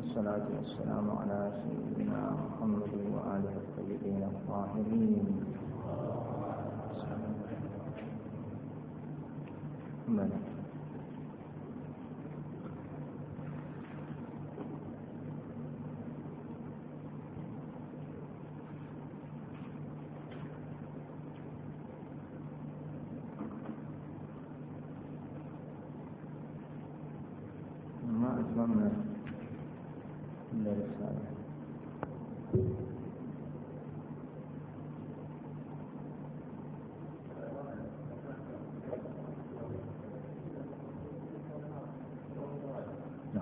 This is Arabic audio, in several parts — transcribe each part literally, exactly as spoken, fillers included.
والصلاة والسلام على سيدنا محمد وآله الطيبين الطاهرين. من ما أتمنى إلا رسالة. نعم.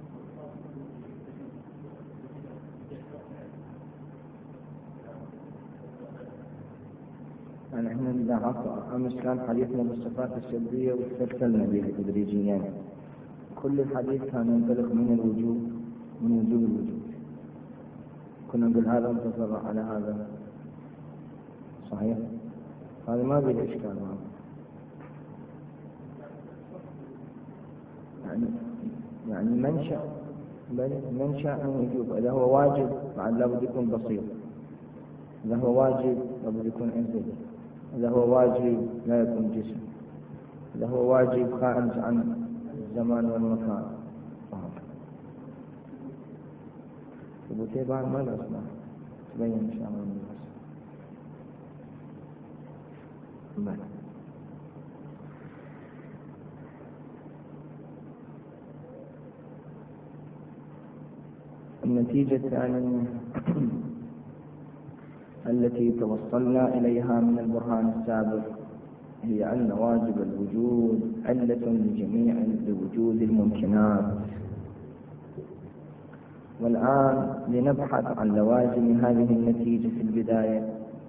يعني احنا إذا عطى أمس كان حديثنا بالصفات السلبية واسترسلنا بها تدريجيا. كل الحديث كان ينطلق من الوجود، من وجود الوجود. كنا نقول هذا انتصر على هذا، صحيح؟ هذا ما به إشكال معه. يعني يعني منشأ بل منشأ من وجود. إذا هو واجب بعد لابد يكون بسيط. إذا هو واجب لابد يكون أنزل. إذا هو واجب لا يكون جسم. إذا هو واجب خارج عن الزمان والمكان. ثبوتية بعد ما الأصنع تبين إن شاء الله من الأصنع. النتيجة الثانية التي توصلنا إليها من البرهان السابق هي أن واجب الوجود علة لجميع لوجود الممكنات. والآن لنبحث عن لوازم هذه النتيجة في البداية.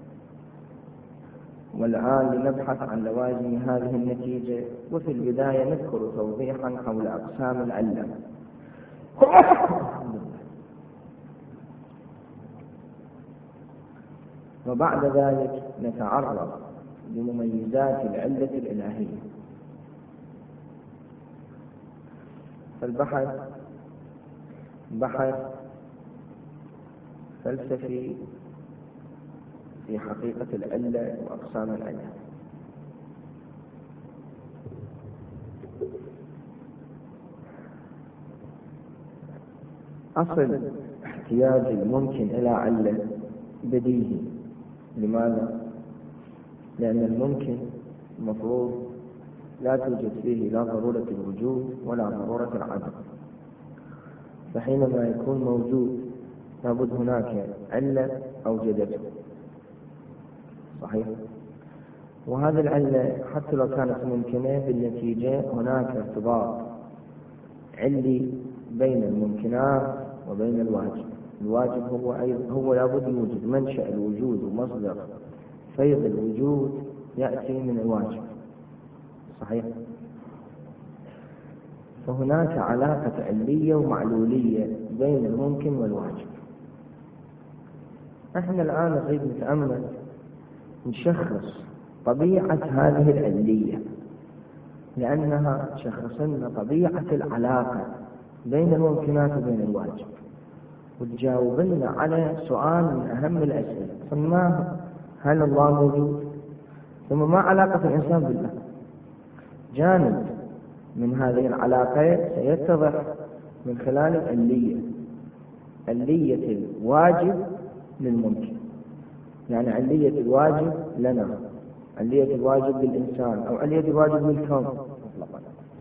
والآن لنبحث عن لوازم هذه النتيجة وفي البداية نذكر توضيحا حول أقسام العلة. وبعد ذلك نتعرض لمميزات العلة الإلهية. فالبحث بحث فلسفي في حقيقة العلة وأقسام العلة. أصل احتياج الممكن إلى علة بديهي. لماذا؟ لأن الممكن المفروض لا توجد فيه لا ضرورة الوجود ولا ضرورة العدم. فحينما يكون موجود لابد هناك علة أوجدته، صحيح؟ وهذه العلة حتى لو كانت ممكنة بالنتيجة هناك ارتباط علي بين الممكنات وبين الواجب. الواجب هو هو لابد يوجد منشأ الوجود ومصدر فيض الوجود يأتي من الواجب، صحيح؟ فهناك علاقة علية ومعلولية بين الممكن والواجب. احنا الآن نريد نتأمل نشخص طبيعة هذه العلية، لأنها تشخص لنا طبيعة العلاقة بين الممكنات وبين الواجب، وتجاوب لنا على سؤال من أهم الأسئلة. ثم هل الله موجود؟ ثم ما علاقة الإنسان بالله؟ جانب من هذه العلاقة سيتضح من خلال العلية، علية الواجب للممكن. يعني علية الواجب لنا، علية الواجب للإنسان، أو علية الواجب للكون مطلقا.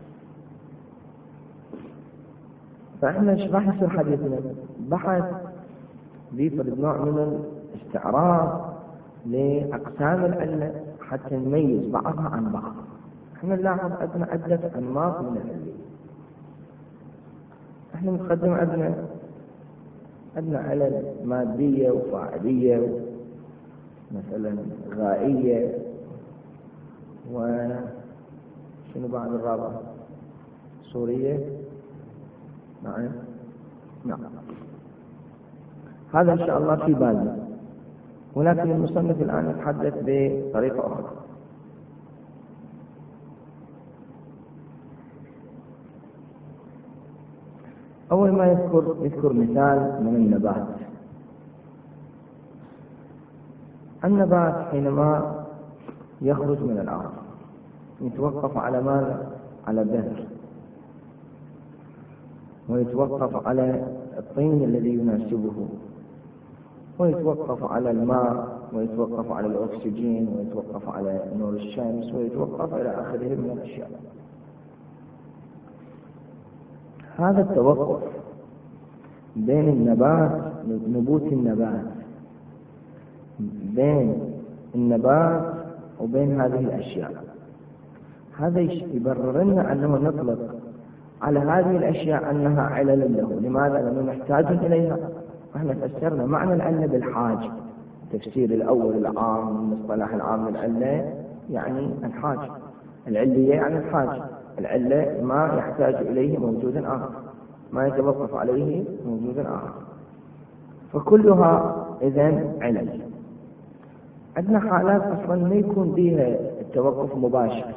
فإحنا ايش راح يصير حديثنا؟ بحث بيفرض نوع من الاستعراض لأقسام العلة حتى نميز بعضها عن بعض. احنا نلاحظ عندنا عدة أنماط من العلة. احنا نقدم عندنا عندنا علل مادية وفاعلية، مثلا غائية، وشنو بعد الرابعة؟ صورية. نعم نعم هذا إن شاء الله في بالنا، ولكن المصنف الآن يتحدث بطريقة أخرى. أول ما يذكر يذكر مثال من النبات. النبات حينما يخرج من الأرض يتوقف على ماذا؟ على البذر، ويتوقف على الطين الذي يناسبه، ويتوقف على الماء، ويتوقف على الأكسجين، ويتوقف على نور الشمس، ويتوقف إلى آخره من الأشياء. هذا التوقف بين النبات، نبوت النبات، بين النبات وبين هذه الأشياء، هذا يبرر لنا أنه نطلق على هذه الأشياء أنها علل له. لماذا؟ لأنه محتاج إليها. احنا فسرنا معنى العلة بالحاج، التفسير الأول العام من المصطلح العام للعلة يعني الحاج، العلية يعني الحاج، العلة ما يحتاج إليه موجود آخر، ما يتوقف عليه موجود آخر، فكلها إذن علل. عندنا حالات أصلا ما يكون بها التوقف مباشر،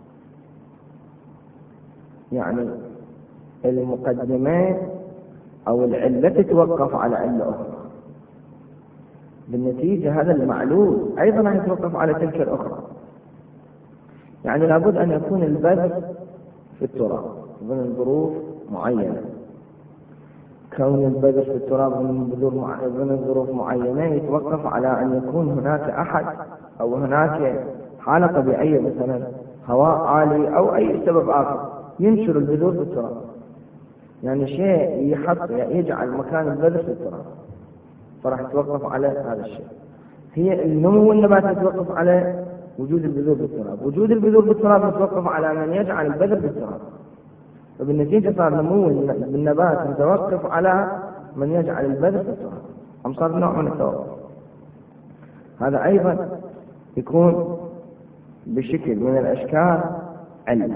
يعني المقدمات أو العلة تتوقف على علة أخرى، بالنتيجة هذا المعلول أيضا راح يتوقف على تلك الأخرى. يعني لابد أن يكون البذر في التراب ضمن ظروف معينة، كون البذر في التراب ضمن ظروف معينة يتوقف على أن يكون هناك أحد أو هناك حالة طبيعية، مثلا هواء عالي أو أي سبب آخر ينشر البذور في التراب، يعني شيء يحط يجعل مكان البذر في التراب، فراح يتوقف على هذا الشيء. هي النمو النبات يتوقف على وجود البذور في التراب، وجود البذور في التراب يتوقف على من يجعل البذر في التراب، فبالنتيجة صار نمو بالنبات متوقف على من يجعل البذر في التراب، أم صار نوع من التوقف. هذا أيضا يكون بشكل من الأشكال علة.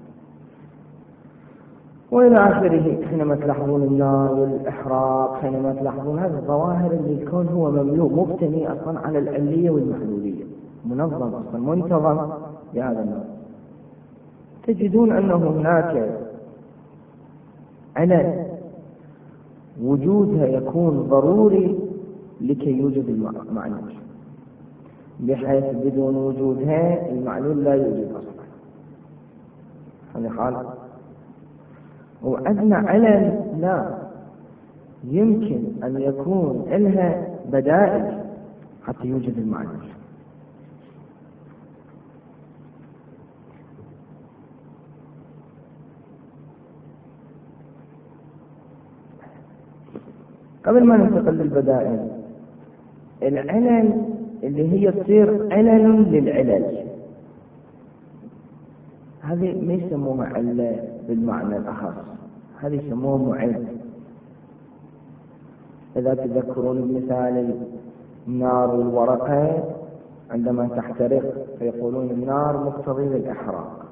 وإلى آخره، حينما تلاحظون النار والإحراق، حينما تلاحظون هذه الظواهر اللي الكون هو مملوء مبتني أصلا على العلية والمحلولية، منظم أصلا منتظم بهذا النوع، تجدون أنه هناك علل وجودها يكون ضروري لكي يوجد المعلول، بحيث بدون وجودها المعلول لا يوجد أصلا. هذه حالة. وعندنا علل لا يمكن أن يكون لها بدائل حتى يوجد المعلول. قبل ما ننتقل للبدائل، العلل اللي هي تصير علل للعلل، هذه ما يسموها علة بالمعنى الأخص، هذه يسموها معد. إذا تذكرون بمثال النار والورقة عندما تحترق فيقولون النار مقتضي للإحراق،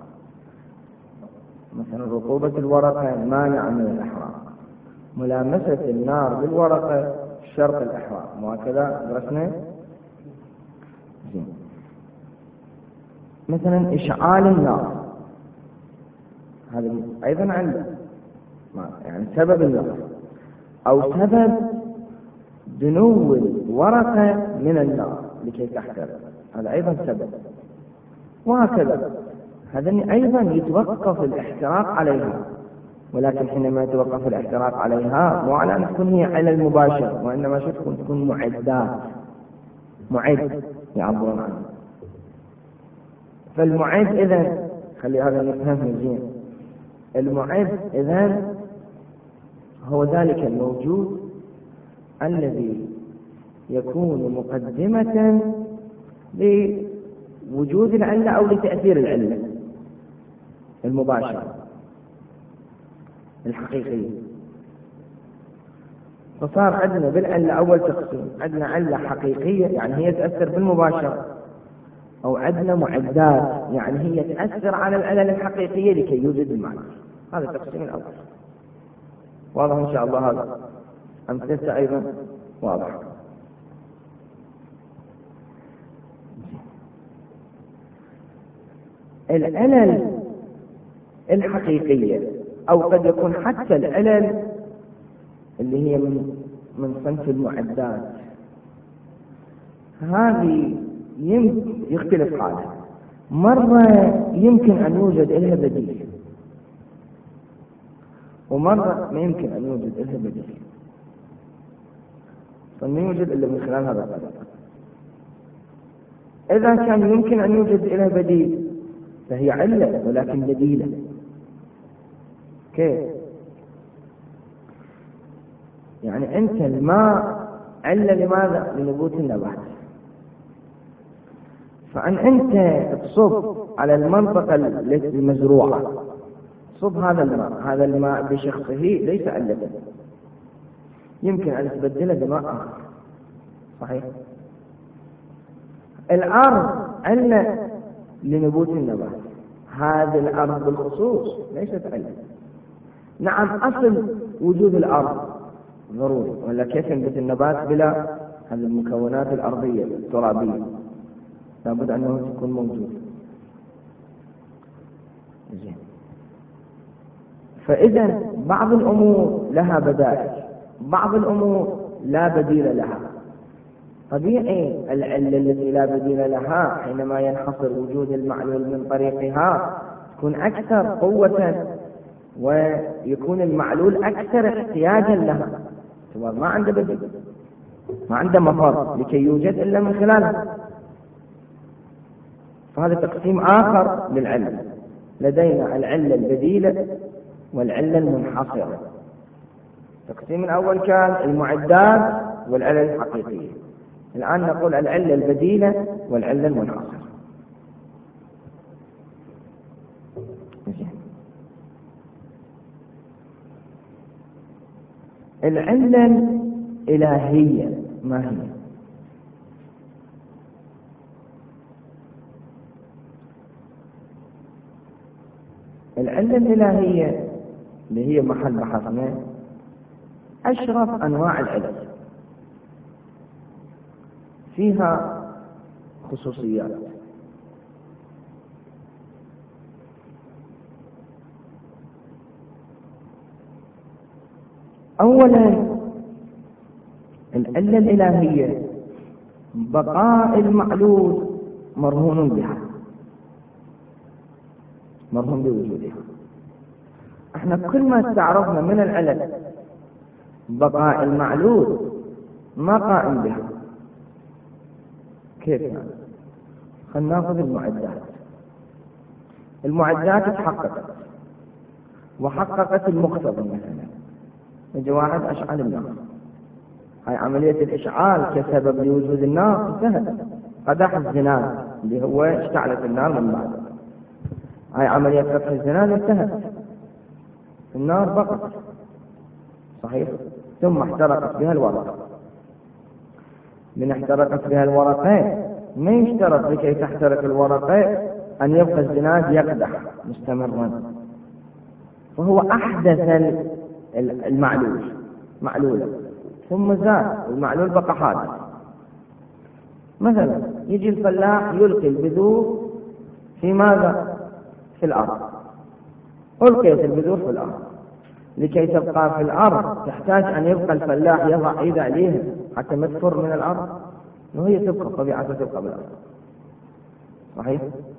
مثلا رطوبة الورقة مانع من الإحراق، ملامسة النار بالورقة شرط الإحراق، وهكذا درسنا. مثلا إشعال النار هذا أيضا عنده يعني سبب النار، أو سبب دنو الورقة من النار لكي تحترق، هذا أيضا سبب، وهكذا. هذا أيضا يتوقف الاحتراق عليها، ولكن حينما يتوقف الاحتراق عليها مو على أن تكون هي علل مباشر، وإنما شو تكون تكون معدات، معد يعبرون عنه. فالمعد إذن خلي هذا نفهم زين، المعد إذن هو ذلك الموجود الذي يكون مقدمة لوجود العلة أو لتأثير العلة المباشرة الحقيقية. فصار عندنا بالعلة أول تقسيم، عندنا علة حقيقية يعني هي تأثر بالمباشرة، أو عندنا معدات يعني هي تأثر على العلل الحقيقية لكي يوجد المعنى. هذا التقسيم الأول واضح إن شاء الله. هذا أمثلته أيضا واضح. العلل الحقيقية، أو قد يكون حتى العلل اللي هي من من صنف المعدات، هذه يختلف حالها. مرة يمكن أن يوجد لها بديل، ومرة ما يمكن أن يوجد لها بديل، فما يوجد إلا من خلال هذا الطريقة. إذا كان يمكن أن يوجد لها بديل فهي علة ولكن بديلة. كيف؟ يعني أنت الماء علة لماذا؟ لنبوت النبات، فأن أنت تصب على المنطقة المزروعة، صب هذا الماء هذا الماء بشخصه ليس علة، يمكن أن تبدله بماء آخر، صحيح؟ الأرض علة لنبوت النبات، هذه الأرض بالخصوص ليست علة. نعم أصل وجود الأرض ضروري، ولا كيف ينبت النبات بلا هذه المكونات الأرضية الترابية؟ لابد أنه تكون موجود. زين. فإذا بعض الأمور لها بدائل، بعض الأمور لا بديل لها. طبيعي العلة التي لا بديل لها حينما ينحصر وجود المعلول من طريقها تكون أكثر قوة، ويكون المعلول أكثر احتياجا لها، ما عنده بديل، ما عنده مفر لكي يوجد إلا من خلالها. فهذا تقسيم آخر للعلة. لدينا العلة البديلة والعلة المنحصرة. التقسيم الأول كان المعدات والعلة الحقيقية، الآن نقول العلة البديلة والعلة المنحصرة. العلة الإلهية ما هي؟ العلة الإلهية اللي هي محل بحثنا أشرف أنواع العلل، فيها خصوصيات. أولا العلة الإلهية بقاء المعلول مرهون بها، مرهون بوجودها. احنا كل ما استعرضنا من العلل بقاء المعلول ما قائم بها. كيف يعني؟ خلينا ناخذ المعدات. المعدات تحققت وحققت المقتضى، مثلا يجي واحد أشعل النار، هاي عملية الإشعال كسبب لوجود النار انتهت. قدح الزناد اللي هو اشتعلت النار من بعد، هاي عملية فتح الزناد انتهت، النار بقت، صحيح؟ ثم احترقت بها الورقة. من احترقت بها الورقة ما يشترط لكي تحترق الورقة أن يبقى الزناد يقدح مستمرا، فهو أحدث المعلول معلولا ثم زاد المعلول بقى حادث. مثلا يجي الفلاح يلقي البذور في ماذا؟ في الأرض. ألقيت البذور في الأرض، لكي تبقى في الأرض تحتاج أن يبقى الفلاح يضع إيده عليها حتى ما تفر من الأرض، وهي تبقى طبيعتها تبقى بالأرض، صحيح؟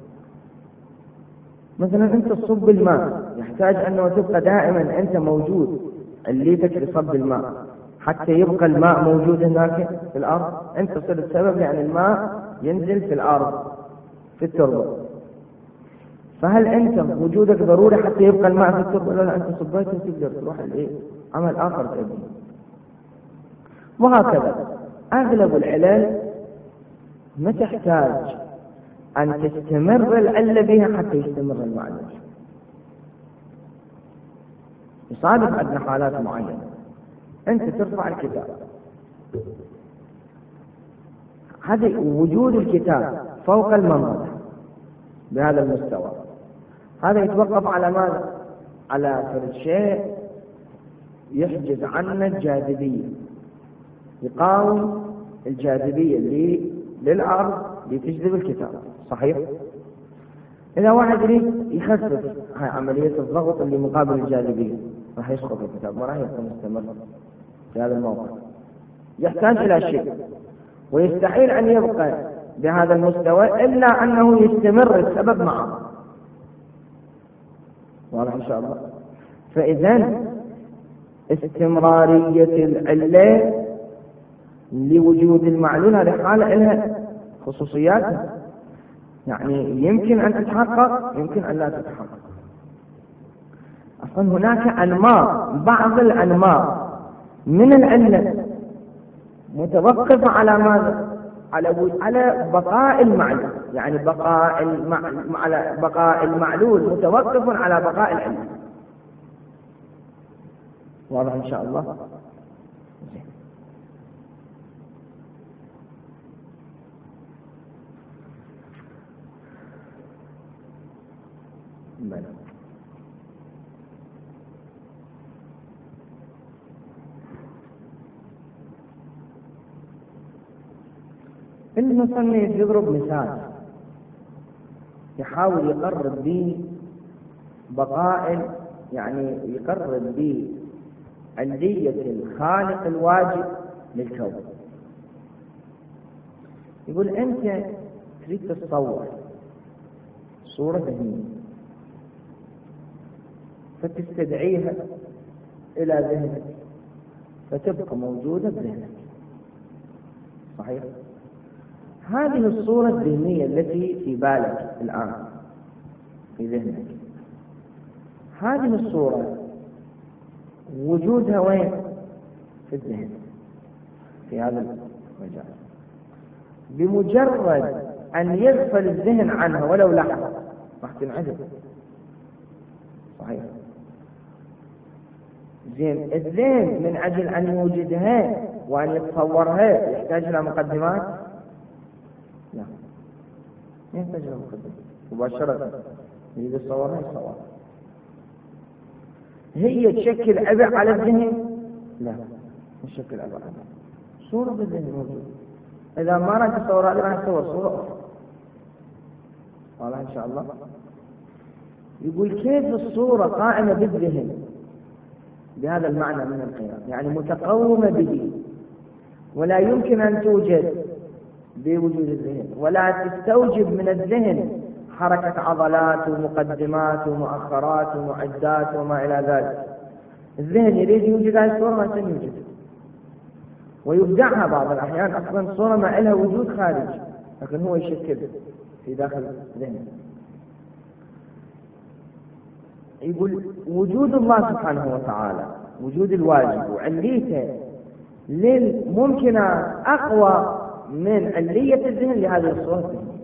مثلا أنت تصب الماء يحتاج أنه تبقى دائما أنت موجود، عليتك لصب الماء حتى يبقى الماء موجود هناك في الأرض. أنت صرت سبب يعني الماء ينزل في الأرض في التربة. فهل أنت وجودك ضروري حتى يبقى الماء في التربة؟ لا، أنت صبيت وتقدر تروح الإيه؟ عمل آخر تبني. وهكذا أغلب العلل ما تحتاج أن تستمر العلة بها حتى يستمر المعلول. يصادف عندنا حالات معينة، أنت ترفع الكتاب، هذا وجود الكتاب فوق المنضدة بهذا المستوى، هذا يتوقف على ماذا؟ على فرد شيء يحجز عنا الجاذبية، يقاوم الجاذبية اللي للأرض لتجذب الكتاب، صحيح؟ إذا واحد يريد يخفف هاي عملية الضغط اللي مقابل الجاذبية راح يسقط الكتاب، ما راح يبقى مستمر. في هذا الموقع، يحتاج إلى شيء، ويستحيل أن يبقى بهذا المستوى إلا أنه يستمر السبب معه. واضح إن شاء الله؟ فإذا استمرارية العلة لوجود المعلول هذه حالة لها خصوصيات، يعني يمكن أن تتحقق يمكن أن لا تتحقق. أصلا هناك أنماط، بعض الأنماط من العلة متوقفة على ماذا؟ على على بقاء المعلول، يعني بقاء المع... على بقاء المعلول متوقف على بقاء العلة. واضح إن شاء الله؟ بلى. المصنف يضرب مثال يحاول يقرب به بقاء، يعني يقرب به علية الخالق الواجب للكون. يقول أنت تريد تتصور صورة ذهنية فتستدعيها إلى ذهنك فتبقى موجودة بذهنك، صحيح؟ هذه الصورة الذهنية التي في بالك الآن في ذهنك، هذه الصورة وجودها وين؟ في الذهن، في هذا المجال. بمجرد أن يغفل الذهن عنها ولو لحظة راح تنعدم، صحيح؟ زين، الذهن من أجل أن يوجدها وأن يتصورها يحتاج إلى مقدمات؟ لا، ما يحتاج إلى مقدمات، مباشرة يريد يتصورها يتصورها. هي تشكل عبء على الذهن؟ لا، تشكل عبء على الذهن، صورة بالذهن موجودة. إذا ما راح تصورها راح تصور صورة أخرى. واضح إن شاء الله؟ يقول كيف الصورة قائمة بالذهن بهذا المعنى من القيام، يعني متقومة به ولا يمكن أن توجد بوجود الذهن، ولا تستوجب من الذهن حركة عضلات ومقدمات ومؤخرات ومعدات وما إلى ذلك. الذهن يريد يوجد هذه الصورة ما سيوجد، ويبدعها بعض الأحيان. أصلا الصورة ما لها وجود خارج، لكن هو يشكلها في داخل ذهنه. يقول وجود الله سبحانه وتعالى، وجود الواجب وعليته للممكن أقوى من علية الذهن لهذه الصورة الذهنية.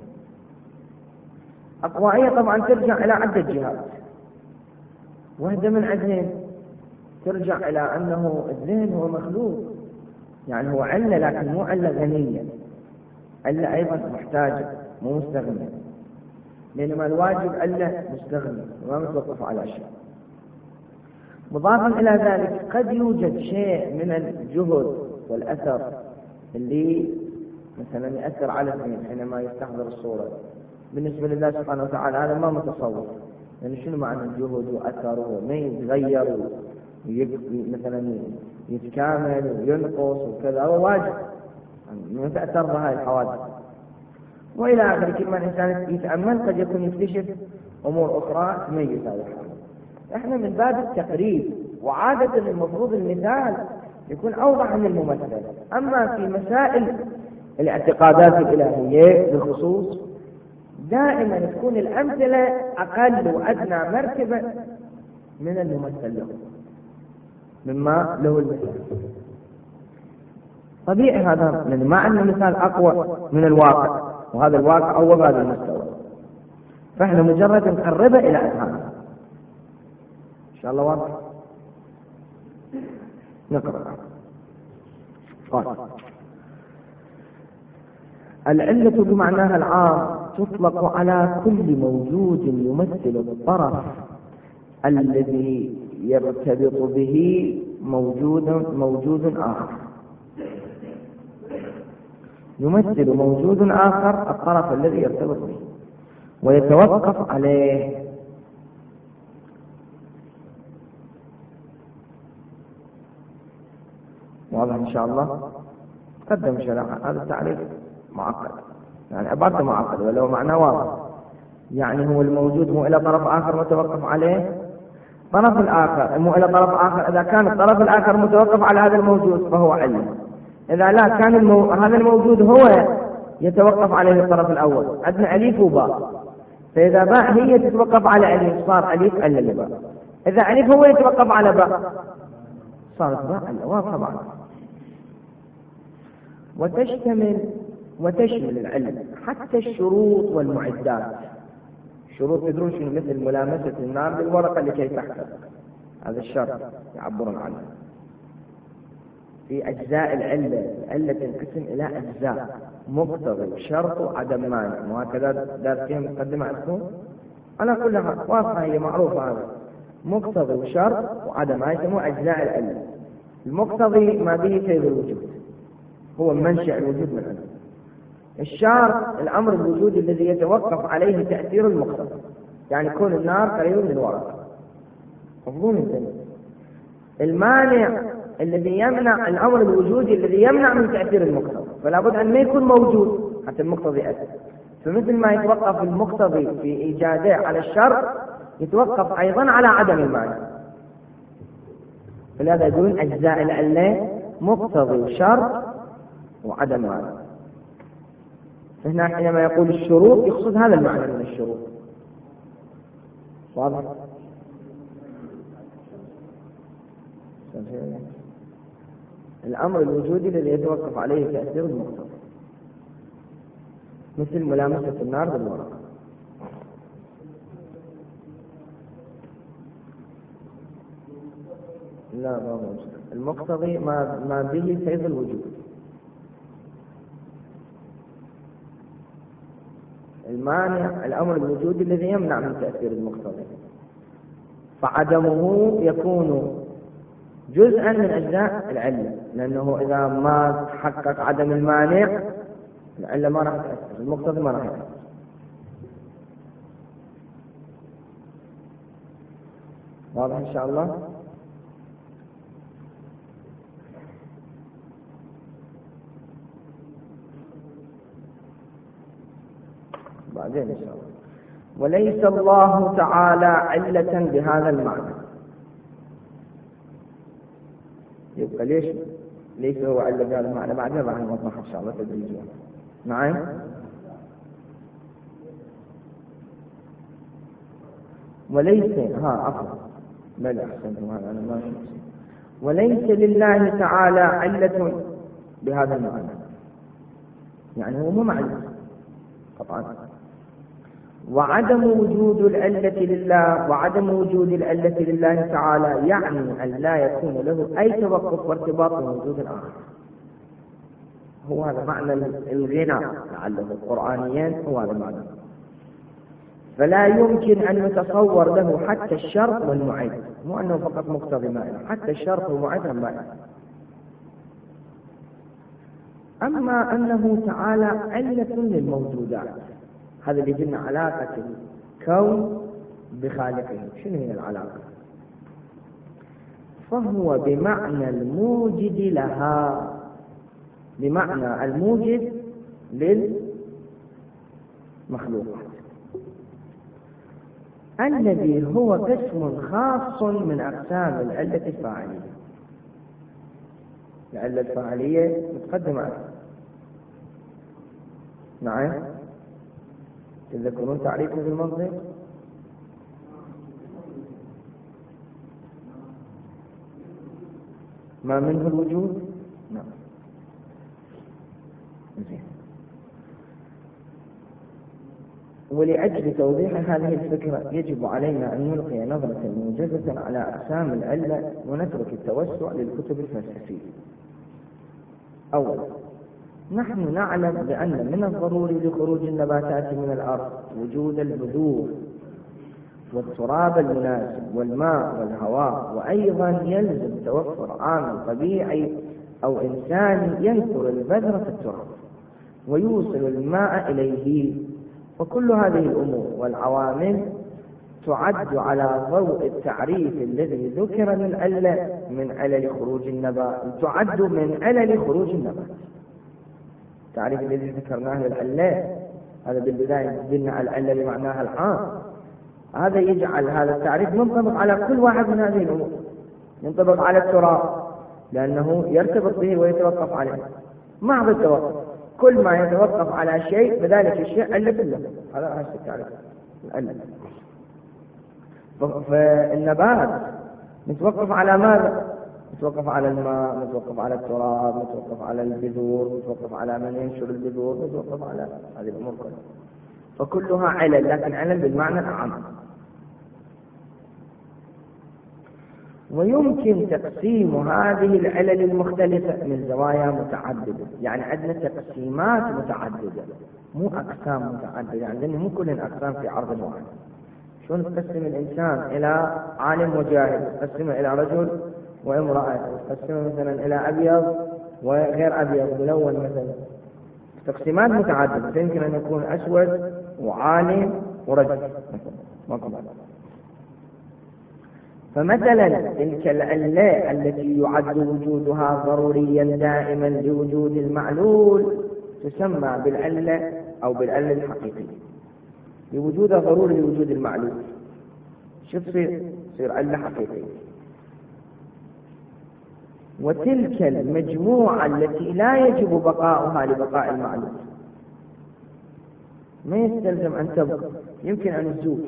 أقوائية طبعا ترجع إلى عدة جهات، واحدة من عدهن ترجع إلى أنه الذهن هو مخلوق، يعني هو علة لكن مو علة غنية، علة أيضا محتاجة مو مستغنية، بينما الواجب علة مستغنية وما متوقف على شيء. مضافا إلى ذلك قد يوجد شيء من الجهد والأثر اللي مثلا يأثر على الذهن حينما يستحضر الصورة. بالنسبة لله سبحانه وتعالى هذا ما متصور، يعني شنو معنى الجهد وأثره؟ ما يتغير مثلا يتكامل وينقص وكذا، هو واجب من تأثر بهاي الحوادث وإلى آخره. كل ما الإنسان يتأمل قد يكون يكتشف أمور أخرى تميز هذا الحال. إحنا من باب التقريب، وعادة المفروض المثال يكون أوضح من الممثل. أما في مسائل الاعتقادات الإلهية بالخصوص دائما تكون الأمثلة أقل وأدنى مرتبة من الممثل له مما له المثال. طبيعي هذا، من مع أن المثال أقوى من الواقع، وهذا الواقع أو بهذا المستوى، فإحنا مجرد نقربه إلى أذهاننا. إن شاء الله واضح. نقرأ. قال العلة بمعناها العام تطلق على كل موجود يمثل الطرف الذي يرتبط به موجود موجود آخر، يمثل موجود آخر الطرف الذي يرتبط به ويتوقف عليه. واضح إن شاء الله؟ قدم شرع هذا التعريف معقد، يعني عبارته معقد ولو معناه واضح. يعني هو الموجود مو إلى طرف آخر متوقف عليه طرف الآخر، مو إلى طرف آخر. إذا كان الطرف الآخر متوقف على هذا الموجود فهو علة، إذا لا كان المو... هذا الموجود هو يتوقف عليه الطرف الأول، عندنا أليف وباء، فإذا باء هي تتوقف على أليف صار أليف ألا لباء، إذا أليف هو يتوقف على باء صارت باء ألا. واضح طبعا. وتشتمل وتشمل العلم حتى الشروط والمعدات. شروط تدرون شنو؟ مثل ملامسة النار بالورقة لكي تحترق، هذا الشرط يعبرون عنه. في أجزاء العلة، العلة تنقسم إلى أجزاء: مقتضي وشرط وعدم مانع، وهكذا دار فيها مقدمة عندكم على كل حال واضحة، هي معروفة. هذا مقتضي وشرط وعدم، هاي يسموه أجزاء العلة. المقتضي ما به فيض الوجود، هو منشأ الوجود من عنده. الشرط الأمر الوجودي الذي يتوقف عليه تأثير المقتضي، يعني كون النار قريب من الورقة. مفهوم انتبه. المانع الذي يمنع، الأمر الوجودي الذي يمنع من تأثير المقتضي، فلا بد أن ما يكون موجود حتى المقتضي يأثر. فمثل ما يتوقف المقتضي في إيجاده على الشرط يتوقف أيضا على عدم المانع. فلهذا يقولون أجزاء العلة مقتضي وشرط وعدم مانع. فهنا حينما يقول الشروط يقصد هذا المعنى من الشروط. واضح؟ الأمر الوجودي الذي يتوقف عليه تأثير المقتضى، مثل ملامسة النار بالورقة. لا ما موجود. المقتضي ما ما به فيض الوجود. المانع الأمر الوجودي الذي يمنع من تأثير المقتضي، فعدمه يكون جزءا من أجزاء العلة، لأنه إذا ما تحقق عدم المانع العلة ما راح تأثر، المقتضي ما راح يأثر. واضح إن شاء الله؟ بعدين إن شاء الله. وليس الله تعالى علة بهذا المعنى. يبقى ليش ليس هو علة بهذا المعنى؟ بعدين راح نوضح إن شاء الله تدريجيا. نعم. وليس ها عفوا بل أحسنتم، هذا أنا ما شفت. وليس لله تعالى علة بهذا المعنى، يعني هو مو معلم قطعا. وعدم وجود العلة لله وعدم وجود العلة لله تعالى يعني أن لا يكون له أي توقف وارتباط بوجود آخر. هو هذا معنى الغنى لعله قرآنيا، هو هذا معنى. فلا يمكن أن نتصور له حتى الشرط والمعد، مو أنه فقط مقتضي مائع، حتى الشرط والمعد مائع. أما أنه تعالى علة للموجودات، هذا اللي يجينا علاقة الكون بخالقه. شنو هي العلاقة؟ فهو بمعنى الموجد لها، بمعنى الموجد للمخلوقات، الذي هو قسم خاص من أقسام العلة الفاعلية. العلة الفاعلية متقدمة عليها. نعم. تذكرون تعريفه في المنطق؟ ما منه الوجود؟ نعم. زين. ولأجل توضيح هذه الفكرة يجب علينا أن نلقي نظرة موجزة على أقسام العلة ونترك التوسع للكتب الفلسفية. أولا، نحن نعلم بأن من الضروري لخروج النباتات من الأرض وجود البذور والتراب المناسب والماء والهواء، وأيضا يلزم توفر عامل طبيعي أو إنساني ينثر البذر في التراب ويوصل الماء إليه. وكل هذه الأمور والعوامل تعد على ضوء التعريف الذي ذكر للعلة من علل خروج النبات، تعد من علل خروج النبات. التعريف الذي ذكرناه للعلة هذا بالبداية قلنا العلة بمعناها العام، هذا يجعل هذا التعريف منطبق على كل واحد من هذه الأمور. ينطبق على التراب لأنه يرتبط به ويتوقف عليه محض التوقف، كل ما يتوقف على شيء بذلك الشيء علة بالله، هذا هو التعريف العلة. فالنبات متوقف على ماذا؟ متوقف على الماء، متوقف على التراب، متوقف على البذور، متوقف على من ينشر البذور، متوقف على هذه الأمور كلها، فكلها علل، لكن علل بالمعنى الأعم. ويمكن تقسيم هذه العلل المختلفة من زوايا متعددة، يعني عندنا تقسيمات متعددة مو أقسام متعددة، يعني لأن مو كل الأقسام في عرض واحد. شلون تقسم الإنسان إلى عالم وجاهل، تقسمه إلى رجل وامرأة، تقسمه مثلا إلى أبيض وغير أبيض ملون مثلا، تقسيمات متعددة، يمكن أن يكون أسود وعالم ورجل مثلا. فمثلا تلك العلة التي يعد وجودها ضروريا دائما لوجود المعلول تسمى بالعلة أو بالعلة الحقيقية، لوجودها ضروري لوجود المعلول. شو تصير؟ تصير علة حقيقية. وتلك المجموعة التي لا يجب بقاؤها لبقاء المعلول، ما يستلزم أن تبقى، يمكن أن تزول.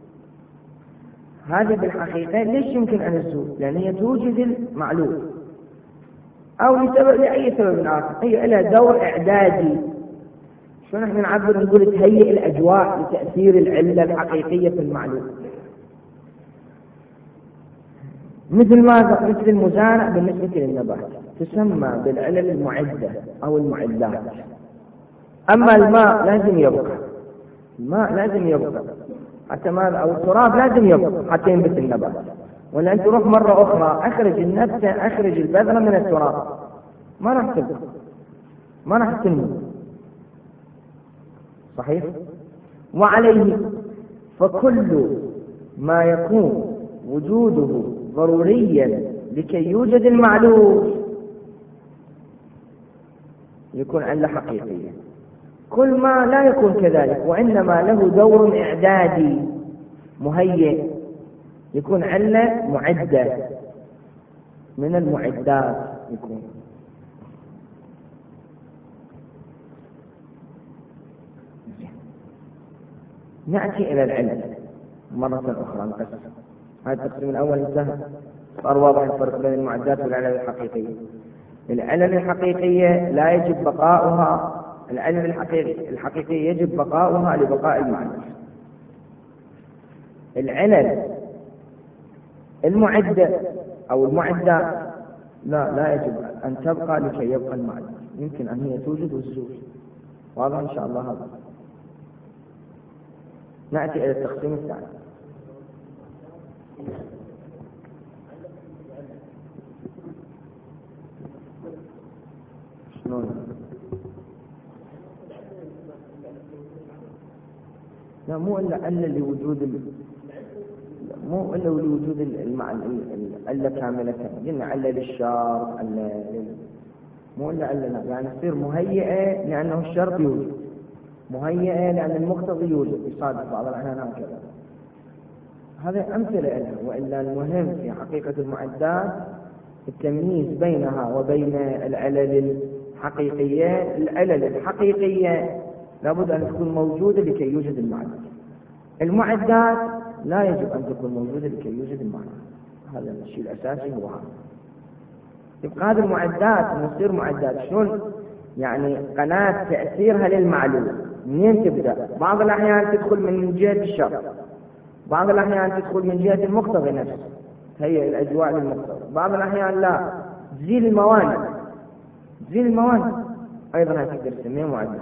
هذه بالحقيقة ليش يمكن أن تزول؟ لأن هي توجد المعلول أو لسبب لأي سبب آخر، هي لها دور إعدادي. شو نحن نعبر؟ نقول تهيئ الأجواء لتأثير العلة الحقيقية في المعلول. مثل ماذا؟ مثل المزارع بالنسبة للنبات تسمى بالعلل المعدة أو المعدات. أما الماء لازم يبقى، الماء لازم يبقى حتى ماذا؟ أو التراب لازم يبقى حتى ينبت النبات. ولا أنت تروح مرة أخرى أخرج النبتة، أخرج البذرة من التراب، ما راح تبقى، ما راح تنمو، صحيح؟ وعليه فكل ما يكون وجوده ضروريا لكي يوجد المعلول يكون علة حقيقية. كل ما لا يكون كذلك وإنما له دور إعدادي مهيئ يكون علة معدة من المعدات. يكون نأتي إلى العلة مرة أخرى نقسم. هذا التقسيم الأول انتهى، صار واضح الفرق بين المعدات والعلل الحقيقية. العلل الحقيقية لا يجب بقاؤها، العلل الحقيقية الحقيقية يجب بقاؤها لبقاء المعلول. العلل المعدة أو المعدة لا لا يجب أن تبقى لكي يبقى المعلول، يمكن أن هي توجد وتزول. واضح إن شاء الله هذا. نأتي إلى التقسيم الثاني. شلون؟ لا مو إلا إلا لوجود ال... مو إلا لوجود المعنى إلا كاملة، قلنا علة للشرط، علة مو إلا إلا يعني تصير مهيئة لأنه الشرط يوجد، مهيئة لأن المقتضي يوجد، يصادف بعض الأحيان هكذا. هذه أمثلة لها. وإلا المهم في حقيقة المعدات التمييز بينها وبين العلل الحقيقية. العلل الحقيقية لابد أن تكون موجودة لكي يوجد المعنى، المعدات لا يجب أن تكون موجودة لكي يوجد المعنى. هذا الشيء الأساسي هو هذا. يبقى هذه المعدات نصير معدات شلون؟ يعني قناة تأثيرها للمعلوم منين تبدأ؟ بعض الأحيان تدخل من جهة الشرط، بعض الأحيان تدخل من جهة المقتضى نفسه، هي الأجواء للمقتضى. بعض الأحيان لا، تزيل الموانع، تزيل الموانع أيضا تقدر تسميه معدات.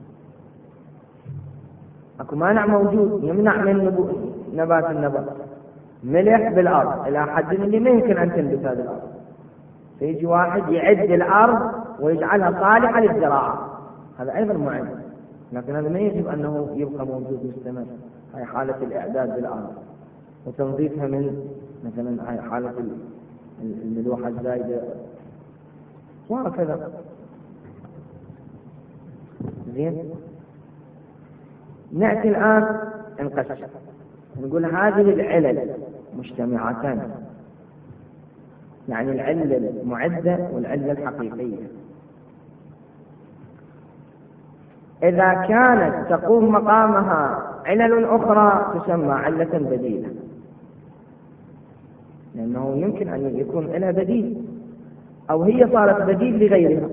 أكو مانع موجود يمنع من نبات النبات، ملح بالأرض إلى حد اللي ما يمكن أن تنبت هذه الأرض، فيجي واحد يعد الأرض ويجعلها صالحة للزراعة، هذا أيضا معد، لكن هذا ما يجب أنه يبقى موجود مستمر، هي حالة الإعداد بالأرض. وتنظيفها من مثلا حالة الملوحة الزايدة وهكذا. زين، نأتي الآن نقسم نقول هذه العلل مجتمعتان، يعني العلة المعدة والعلة الحقيقية. إذا كانت تقوم مقامها علل أخرى تسمى علة بديلة، لأنه يمكن أن يكون لها بديل أو هي صارت بديل لغيرها.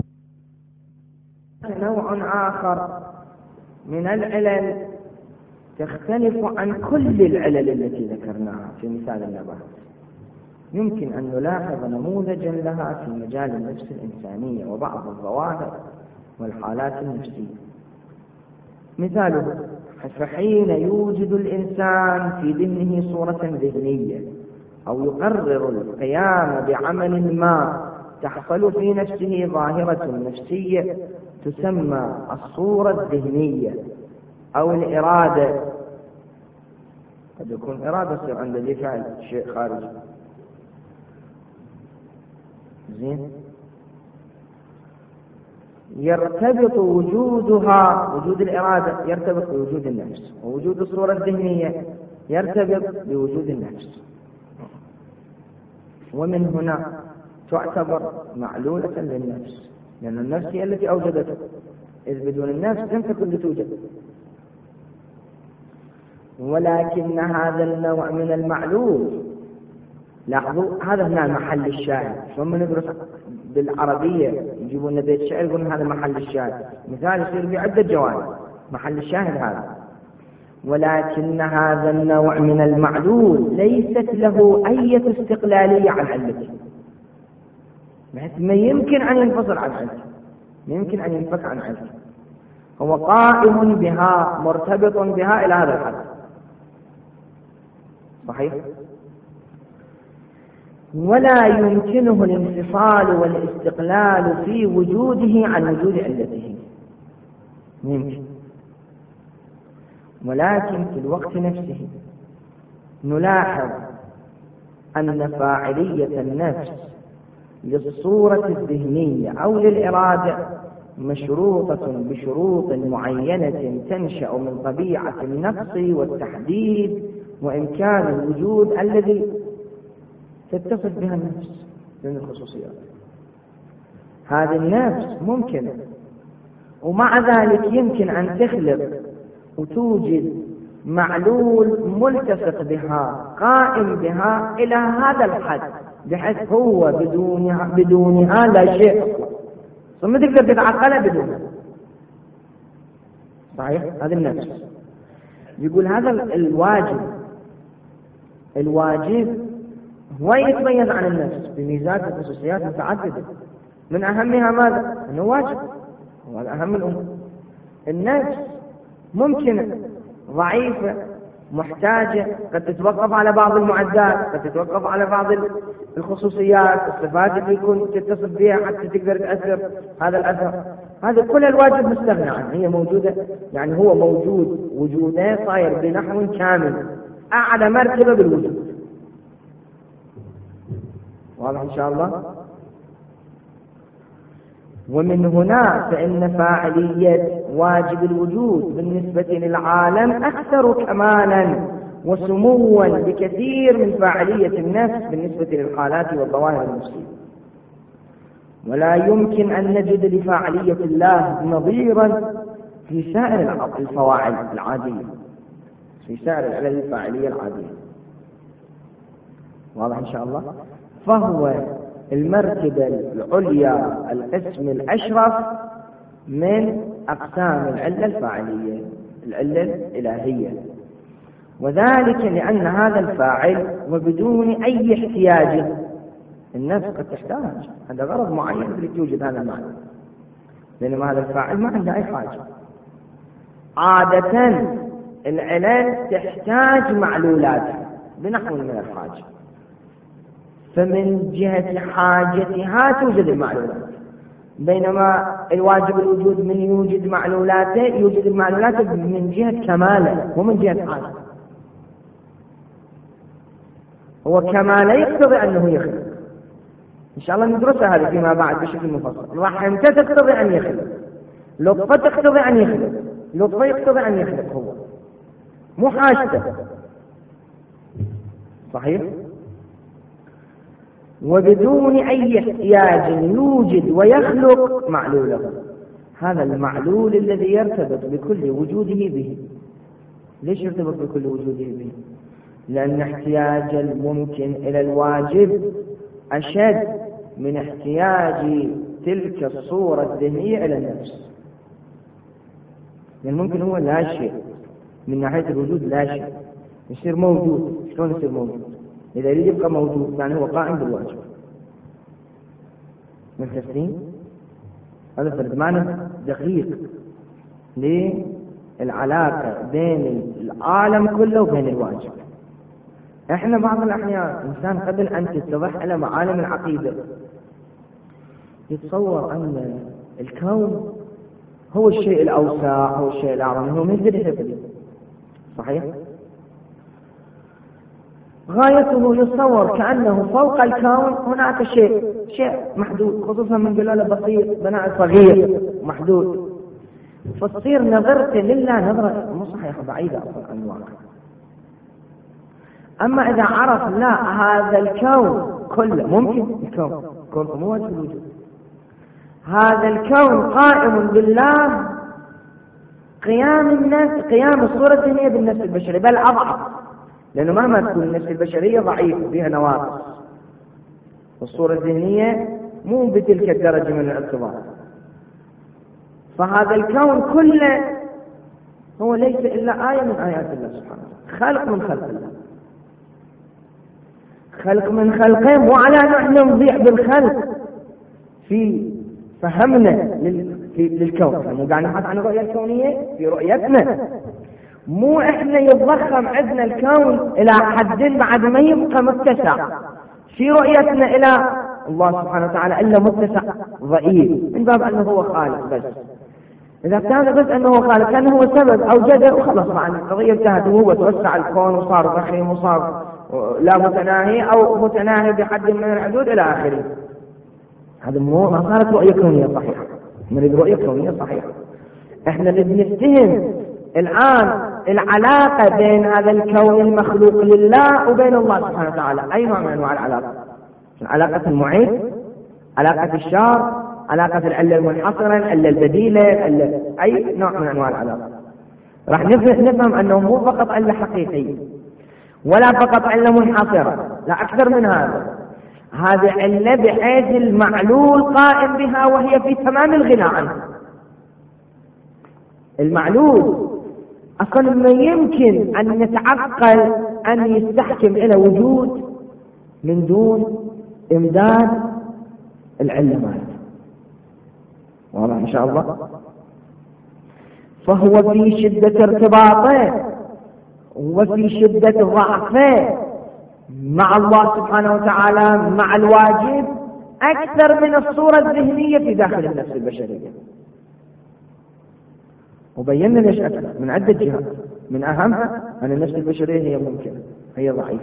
نوع آخر من العلل تختلف عن كل العلل التي ذكرناها في مثال النبات، يمكن أن نلاحظ نموذجا لها في مجال النفس الإنسانية وبعض الظواهر والحالات النفسية. مثاله: فحين يوجد الإنسان في ذهنه صورة ذهنية أو يقرر القيام بعمل ما تحصل في نفسه ظاهرة نفسية تسمى الصورة الذهنية أو الإرادة. قد يكون إرادة تصير عند ذي فعل شيء خارجي. زين، يرتبط وجودها، وجود الإرادة يرتبط بوجود النفس، ووجود الصورة الذهنية يرتبط بوجود النفس، ومن هنا تعتبر معلولة للنفس، لأن النفس هي التي أوجدته، إذ بدون النفس لم تكن لتوجد. ولكن هذا النوع من المعلول، لاحظوا هذا هنا محل الشاهد، ثم ندرس بالعربية يجيبون لنا بيت شعر يقولون هذا محل الشاهد، مثال يصير بعدة جوانب، محل الشاهد هذا. ولكن هذا النوع من المعلول ليست له أي استقلالية عن علته، بحيث ما يمكن أن ينفصل عن علته، ما يمكن أن ينفك عن علته، هو قائم بها مرتبط بها إلى هذا الحد. صحيح؟ ولا يمكنه الانفصال والاستقلال في وجوده عن وجود علته، يمكن. ولكن في الوقت نفسه نلاحظ أن فاعلية النفس للصورة الذهنية أو للإرادة مشروطة بشروط معينة تنشأ من طبيعة النقص والتحديد وإمكان الوجود الذي تتصف بها النفس من الخصوصيات. هذه النفس ممكنة، ومع ذلك يمكن أن تخلق وتوجد معلول ملتصق بها قائم بها إلى هذا الحد، بحيث هو بدونها, بدونها لا شيء، ثم تقدر تتعقلها بدونها. صحيح؟ هذا النفس. يقول هذا الواجب الواجب هو يتميز عن النفس بميزات وخصوصيات متعددة، من أهمها ماذا؟ أنه واجب، وهذا أهم الأمور. النفس ممكن ضعيفة محتاجة، قد تتوقف على بعض المعدات، قد تتوقف على بعض الخصوصيات، الصفات اللي يكون تتصف بها حتى تقدر تأثر هذا الأثر. هذا كل الواجب مستغنى عنه، هي موجودة، يعني هو موجود وجوده صاير بنحو كامل، أعلى مرتبة بالوجود. واضح إن شاء الله؟ ومن هنا فإن فاعلية واجب الوجود بالنسبة للعالم أكثر كمالا وسموا بكثير من فاعلية النفس بالنسبة للحالات والظواهر النفسية. ولا يمكن أن نجد لفاعلية الله نظيرا في سائر الفواعل العادية، في سائر العلل الفاعلية العادية. واضح إن شاء الله؟ فهو المرتبة العليا، القسم الأشرف من أقسام العلة الفاعلية، العلة الإلهية، وذلك لأن هذا الفاعل وبدون أي احتياج، النفس قد تحتاج، هذا غرض معين لتوجد هذا المعنى، بينما هذا الفاعل ما عنده أي حاجة. عادة العلل تحتاج معلولاتها بنحو من الحاجة، فمن جهة حاجتها توجد المعلولات، بينما الواجب الوجود من يوجد معلولاته يوجد المعلولات من جهة كماله ومن جهة حاجة. هو كمال يقتضي أنه يخلق. إن شاء الله ندرسها هذه فيما بعد بشكل مفصل. رحمته تقتضي أن يخلق، لطفه تقتضي أن يخلق، لطفه يقتضي أن يخلق هو، مو حاجته. صحيح؟ وبدون أي احتياج يوجد ويخلق معلوله. هذا المعلول الذي يرتبط بكل وجوده به. ليش يرتبط بكل وجوده به؟ لأن احتياج الممكن إلى الواجب أشد من احتياج تلك الصورة الذهنية إلى النفس. لأن الممكن هو لا شيء من ناحية الوجود، لا شيء يصير موجود. شلون يصير موجود؟ إذا يريد يبقى موجود يعني هو قائم بالواجب. متفقين؟ هذا فرد معنى دقيق للعلاقة بين العالم كله وبين الواجب. احنا بعض الأحيان إنسان قبل أن تتضح على معالم العقيدة يتصور أن الكون هو الشيء الأوسع، هو الشيء الأعظم، هو ما يقدر يفهم. صحيح؟ غايته يتصور كأنه فوق الكون هناك شيء شيء محدود، خصوصا من قالوا بسيط بناء صغير محدود، فتصير نظرته لله نظرة مو صحيحة، بعيدة أصلا عن الواقع. أما إذا عرف لا هذا الكون كله ممكن، الكون كون مو وجه الوجود، هذا الكون قائم بالله قيام النفس، قيام الصورة الذهنية بالنفس البشري، بل أضعف، لأنه مهما تكون النفس البشرية ضعيفة فيها نواقص، الصورة الذهنية مو بتلك الدرجة من الارتباط. فهذا الكون كله هو ليس إلا آية من آيات الله سبحانه وتعالى، خلق من خلق الله، خلق من خلقه. وعلى نحن نضيع بالخلق في فهمنا للكون، مو قاعد نبحث عن الرؤية الكونية في رؤيتنا، مو احنا يتضخم عندنا الكون الى حد بعد ما يبقى متسع في رؤيتنا الى الله سبحانه وتعالى الا متسع ضئيل، من باب انه هو خالق بس. اذا كان بس انه هو خالق كان هو سبب اوجده وخلص، طبعا القضيه انتهت، وهو توسع الكون وصار ضخيم وصار لا متناهي او متناهي بحد من الحدود الى اخره. هذا مو ما صارت رؤيه كونيه صحيحه، نريد رؤيه كونيه صحيحه. احنا اللي بنفتهم الآن العلاقة بين هذا الكون المخلوق لله وبين الله سبحانه وتعالى. أي نوع من أنواع العلاقة؟ علاقة المعيد، علاقة الشار، علاقة العلة المنحصرة، العلة البديلة، العلة، أي نوع من أنواع العلاقة. راح نفهم أنه مو فقط علة حقيقية ولا فقط علة منحصرة، لا أكثر من هذا. هذه علة بحيث المعلول قائم بها وهي في تمام الغنى عنها. المعلول أصلا ما يمكن أن نتعقل أن يستحكم إلى وجود من دون إمداد العلة مالته. واضح إن شاء الله؟ فهو في شدة ارتباطه وفي شدة ضعفه مع الله سبحانه وتعالى مع الواجب أكثر من الصورة الذهنية في داخل النفس البشرية. وبينا ليش أكثر من عدة جهات، من أهمها أن النفس البشرية هي ممكنة، هي ضعيفة.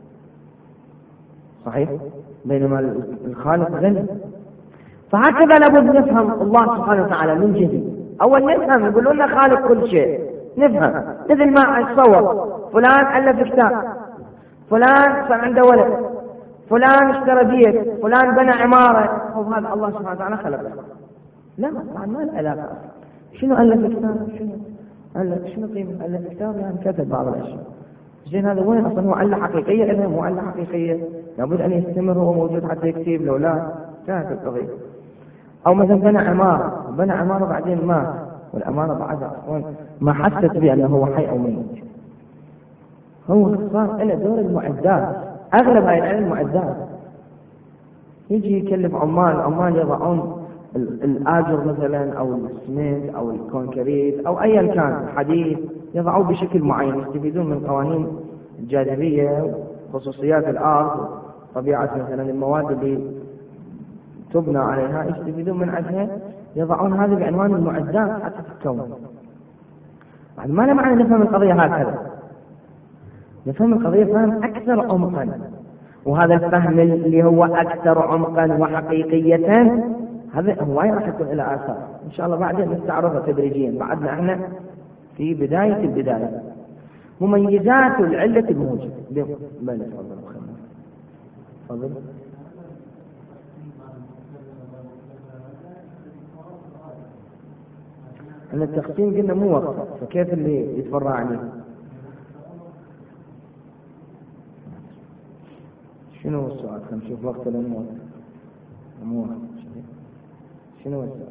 صحيح؟ بينما الخالق غني. فهكذا لابد نفهم الله سبحانه وتعالى من جديد. أول نفهم، يقولون لنا خالق كل شيء، نفهم مثل ما أتصور فلان ألف كتاب، فلان صار عنده ولد، فلان اشترى بيت، فلان بنى عمارة، وهذا الله سبحانه وتعالى خلقه. لا، طبعا ما له علاقة. شنو ألف كتاب؟ شنو ألف؟ شنو قيمة ألف كتاب؟ يعني كتب بعض الأشياء. زين هذا وين أصلا؟ هو علة حقيقية إذا مو علة حقيقية، لابد أن يستمر هو موجود حتى يكتب، لو لا انتهت القضية. أو مثلا بنى عمارة، بنى عمارة بعدين مات، والعمارة بعدها ما حست بأنه هو حي أو ميت. هو صار له دور المعدات، أغلب هاي العلم المعدات. يجي يكلف عمال، عمال يضعون الآجر مثلا أو السمنت أو الكونكريت أو أيا كان الحديد، يضعوه بشكل معين، يستفيدون من قوانين الجاذبية وخصوصيات الأرض، طبيعة مثلا المواد اللي تبنى عليها يستفيدون من عندها، يضعون هذا بعنوان المعدات حتى تتكون. بعد ما له معنى نفهم القضية هكذا، نفهم القضية فهم أكثر عمقا وهذا الفهم اللي هو أكثر عمقا وحقيقية، هذا هو راح يكون له آثار إن شاء الله بعدين نستعرضها تدريجيا. بعدنا احنا في بداية البداية. مميزات العلة الموجبة. بل تفضل تفضل. أن التقسيم قلنا مو وقت، فكيف اللي يتفرع عليه؟ شنو السؤال؟ خلينا نشوف وقت ولا مو وقت. مو وقت. شنو السؤال؟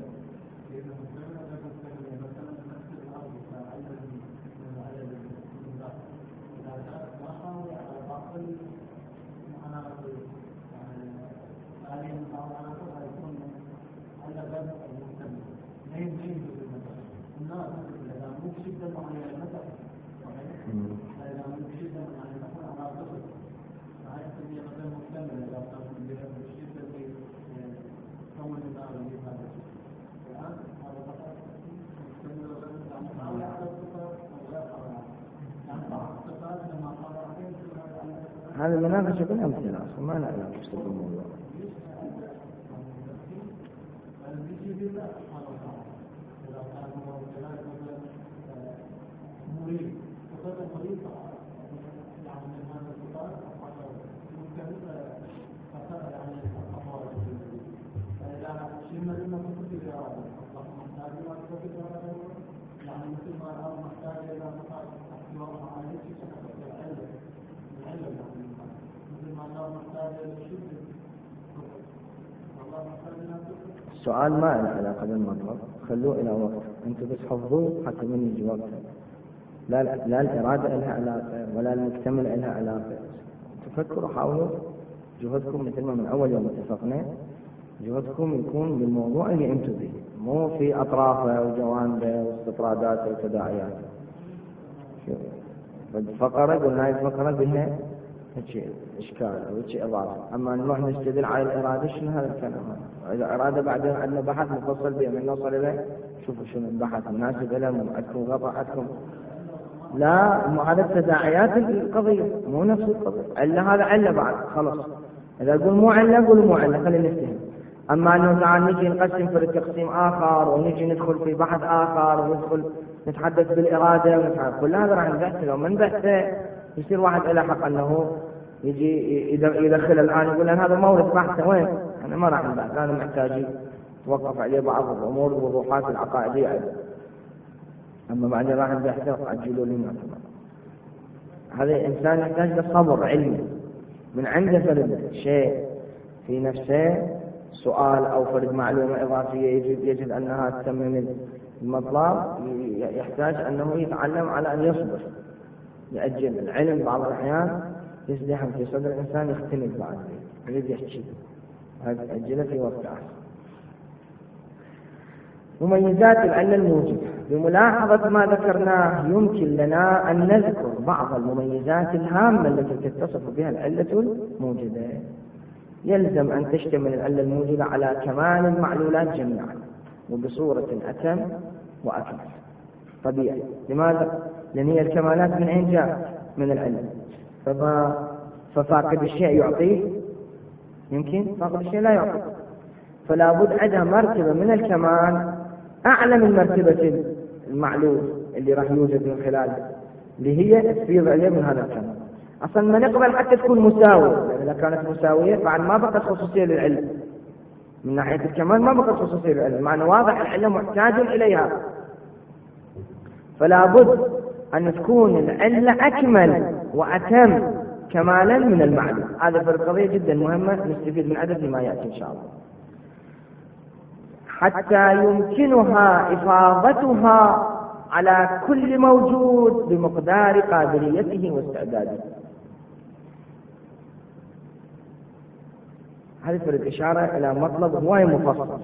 هذا المناقشة بالأمثلة أصلا ما لا علاقة بالموضوع. السؤال ما له علاقة بالمطلب، خلوه إلى وقت، أنتم بس حفظوه حتى من يجي وقت. لا لا الإرادة لها علاقة ولا المكتمل لها علاقة. تفكروا حاولوا جهدكم مثل ما من أول يوم اتفقنا، جهدكم يكون بالموضوع اللي أنتم به، مو في أطرافه وجوانبه واستطراداته وتداعياته. فقرة قلنا الفقرة بها هيك إشكال أو هيك إضافة، أما نروح نستدل على الإرادة شنو هذا الكلام؟ إذا إرادة بعدين عندنا بحث مفصل به من نوصل إليه شوفوا شنو البحث مناسب له، عندكم غطاء عندكم. لا مو هذا التداعيات القضية مو نفس القضية. علة هذا علة بعد خلاص. إذا أقول مو علة قول مو علة خلينا نفتهم. أما أنه تعال نجي نقسم في تقسيم آخر ونجي ندخل في بحث آخر وندخل نتحدث بالإرادة ونتحدث كل هذا راح نبحث. لو من بحثه يصير واحد إلى حق أنه يجي يدخل الآن يقول أن هذا مورد بحثه وين؟ أنا ما راح نبحث، أنا محتاج توقف عليه بعض الأمور والوضوحات العقائدية أيضا. أما بعدين راح نبحثه عجلوا لنا. هذا إنسان يحتاج لصبر علمي من عنده فرد شيء في نفسه سؤال أو فرد معلومة إضافية يجب يجب أنها تتمم المطلب، يحتاج أنه يتعلم على أن يصبر يأجل. العلم بعض الأحيان يزدحم في صدر الإنسان يختلف بعد يريد يحكي هذا أجله في وقت آخر. مميزات العلة الموجبة. بملاحظة ما ذكرناه يمكن لنا أن نذكر بعض المميزات الهامة التي تتصف بها العلة الموجبة. يلزم أن تشتمل العلة الموجبة على كمال المعلولات جميعا وبصورة أتم وأكمل. طبيعي. لماذا؟ لأن هي الكمالات من أين جاء؟ من العلة. فما ففاقد الشيء يعطيه يمكن فاقد الشيء لا يعطيه، فلا بد عندها مرتبة من الكمال أعلى من مرتبة المعلول اللي راح يوجد من خلاله، اللي هي تفيض عليه من هذا الكمال. أصلا ما نقبل حتى تكون مساوية، لأن إذا كانت مساوية بعد ما بقت خصوصية للعلم من ناحية الكمال، ما بقت خصوصية للعلم، معنى واضح العلم محتاج إليها. فلا بد أن تكون العلة أكمل وأتم كمالا من المعلوم. هذا في القضية جدا مهمة نستفيد من عدد ما يأتي إن شاء الله، حتى يمكنها إفاضتها على كل موجود بمقدار قابليته واستعداده. هذه فرد إشارة إلى مطلب هواية مفصل.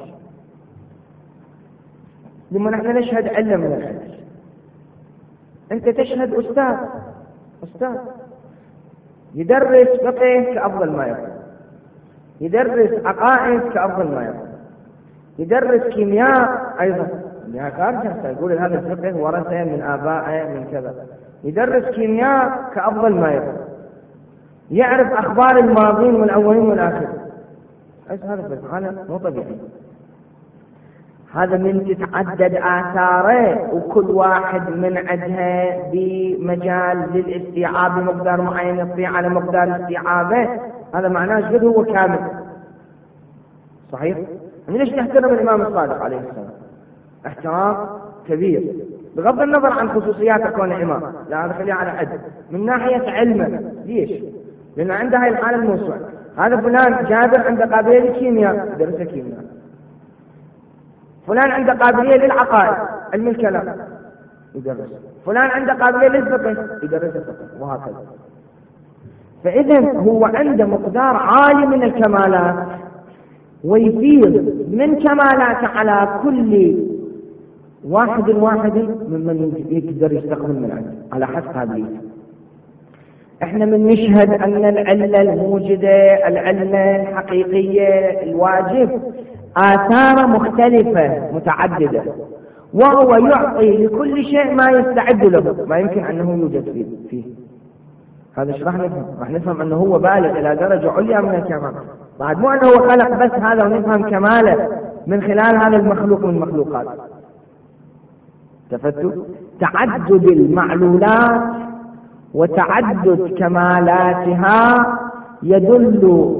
لما نحن نشهد علة من العلم، أنت تشهد أستاذ أستاذ يدرس فقه كأفضل ما يكون، يدرس عقائد كأفضل ما يكون، يدرس كيمياء أيضا، يعني خارج يقول هذا الفقه ورثه من آبائه من كذا، يدرس كيمياء كأفضل ما يكون، يعرف أخبار الماضين والأولين والآخرين. هذا في الحالة مو طبيعي. هذا من تتعدد آثاره وكل واحد من عندها بمجال للاستيعاب بمقدار معين يطيع على مقدار استيعابه. هذا معناه شقد هو كامل. صحيح؟ يعني ليش نحترم الإمام الصادق عليه السلام؟ احترام كبير بغض النظر عن خصوصيات كونه إمام، لا هذا خليه على حد. من ناحية علمه ليش؟ لأن عنده هاي الحالة الموسوعة. هذا فلان جابر عنده قابلية للكيمياء يدرس كيمياء، فلان عنده قابلية للعقائد علم الكلام يدرس، فلان عنده قابلية للفقه يدرس الفقه، وهكذا. فإذا هو عنده مقدار عالي من الكمالات ويفيض من كمالاته على كل واحد واحد ممن يقدر يستقبل من عنده على حسب قابليته. احنا من نشهد ان العلة الموجدة، العلة الحقيقية، الواجب آثار مختلفة متعددة، وهو يعطي لكل شيء ما يستعد له، ما يمكن أنه يوجد فيه. هذا ايش راح نفهم؟ راح نفهم أنه هو بالغ إلى درجة عليا من الكمال. بعد مو أنه هو خلق بس هذا ونفهم كماله من خلال هذا المخلوق من المخلوقات. تفتوا؟ تعدد المعلولات وتعدد كمالاتها يدل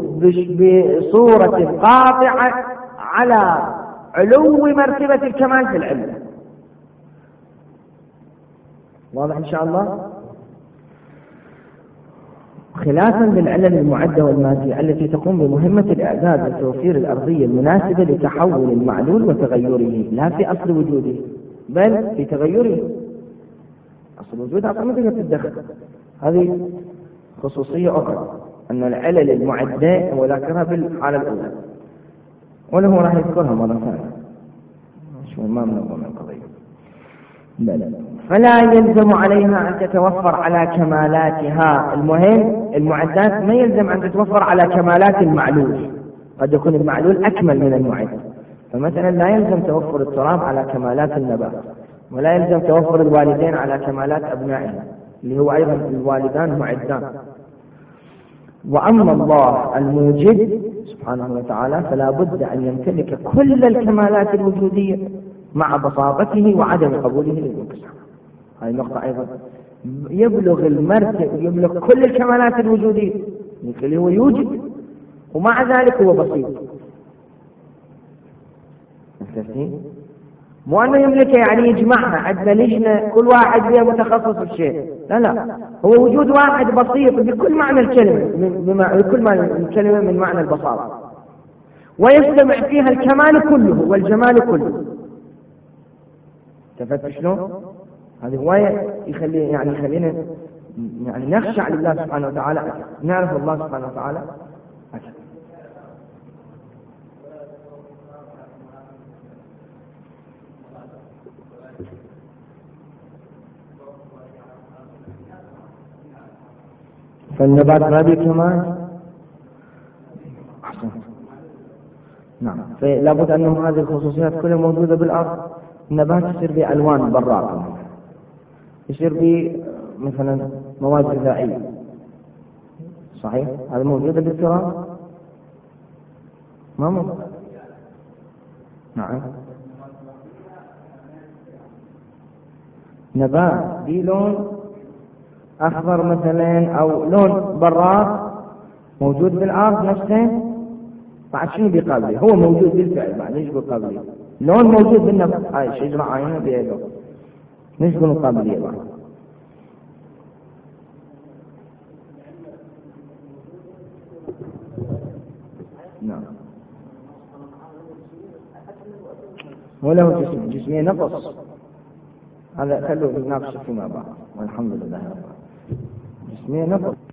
بصورة قاطعة على علو مرتبة الكمال في العلم. واضح إن شاء الله؟ خلافا للعلل المعدة والمادية التي تقوم بمهمة الإعداد والتوفير الأرضية المناسبة لتحول المعلول وتغيره، لا في أصل وجوده بل في تغيره. أصل وجوده أصلا ما تقدر تتدخل. هذه خصوصية أخرى، أن العلل المعدة هو ذاكرها في الحالة الأولى، وله راح يذكرها مرة ثانية. شو ما منظم من القضية. لا لا فلا يلزم عليها أن تتوفر على كمالاتها. المهم المعدات ما يلزم أن تتوفر على كمالات المعلول، قد يكون المعلول أكمل من المعد. فمثلا لا يلزم توفر التراب على كمالات النبات، ولا يلزم توفر الوالدين على كمالات أبنائهم اللي هو أيضا الوالدان معدان. وأما الله الموجد سبحانه وتعالى فلا بد أن يمتلك كل الكمالات الوجودية مع بساطته وعدم قبوله للنقص. هذه النقطة أيضا يبلغ المرتب يبلغ كل الكمالات الوجودية اللي هو يوجد، ومع ذلك هو بسيط. مو أنه يملكه يعني يجمعها، عندنا لجنة كل واحد فيها متخصص في شيء، لا لا، هو وجود واحد بسيط بكل معنى الكلمة، بكل معنى الكلمة من معنى البساطة، ويجتمع فيها الكمال كله والجمال كله. تفت شلون؟ هذه هواية يخلي يعني يخلينا يعني نخشع لله سبحانه وتعالى أكثر، نعرف الله سبحانه وتعالى أكثر. فالنبات ما به كمال. أحسن. نعم، فلا بد أنه هذه الخصوصيات كلها موجودة بالأرض. النبات يصير بألوان براقة، يصير بمثلا مواد غذائية، صحيح؟ هذا موجودة بالتراب؟ ما موجود. نعم، نبات دي لون أخضر مثلا أو لون براق موجود بالأرض نفسه، بعد شنو بيقابله؟ هو موجود بالفعل، بعد ايش بيقابله؟ لون موجود بالنبات، هاي شجرة عينه بيده، ايش بنقابله بعد؟ نعم، وله جسم جسمية نقص، هذا خلوه نناقش فيما بعد، والحمد لله رب العالمين. جسمية نقص.